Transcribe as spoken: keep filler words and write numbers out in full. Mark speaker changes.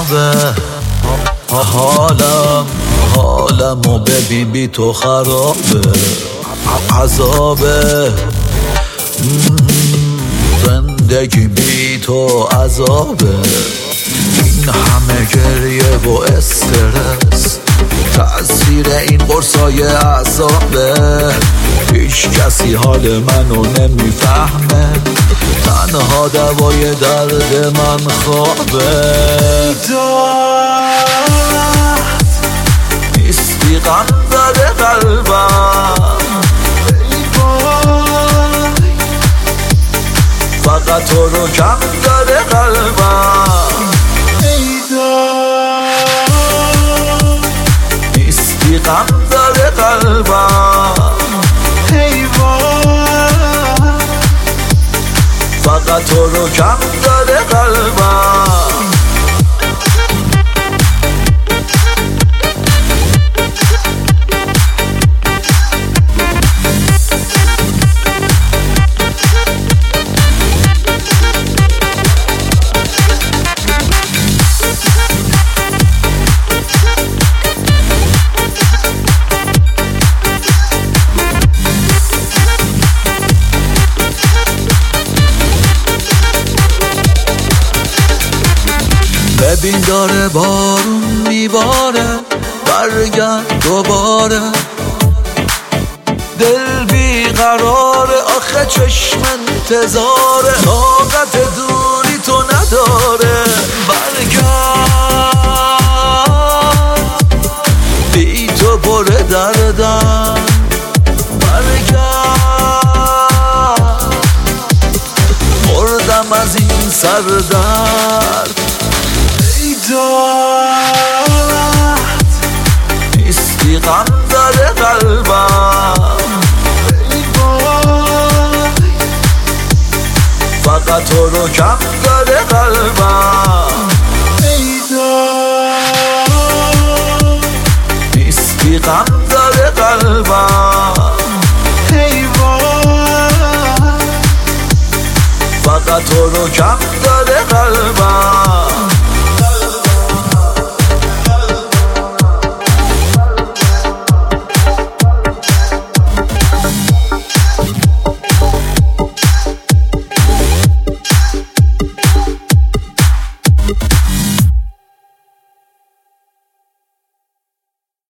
Speaker 1: خرابه، حالم حالمو ببین بی تو خرابه، عذابه زندگی بی تو عذابه، این همه گریه و استرس تأثیر این قرصای اعصابه، هیچ کسی حال منو نمیفهمه، تنها دوای درد من خوابه. نیستی غم زده قلبم، فقط تو رو کم داره قلبم، نیستی غم داره قلبم، فقط تو رو کم داره قلبم. ببین داره بارون میباره، برگرد دوباره، دل بیقراره، آخه چشم انتظاره، طاقت دوری تو نداره، برگرد بی تو پر دردم، برگرد مردم از این سردرد. نیستی غم داره قلبم، فقط تو رو کم داره قلبم، نیستی غم داره قلبم، فقط تو رو کم داره قلبم.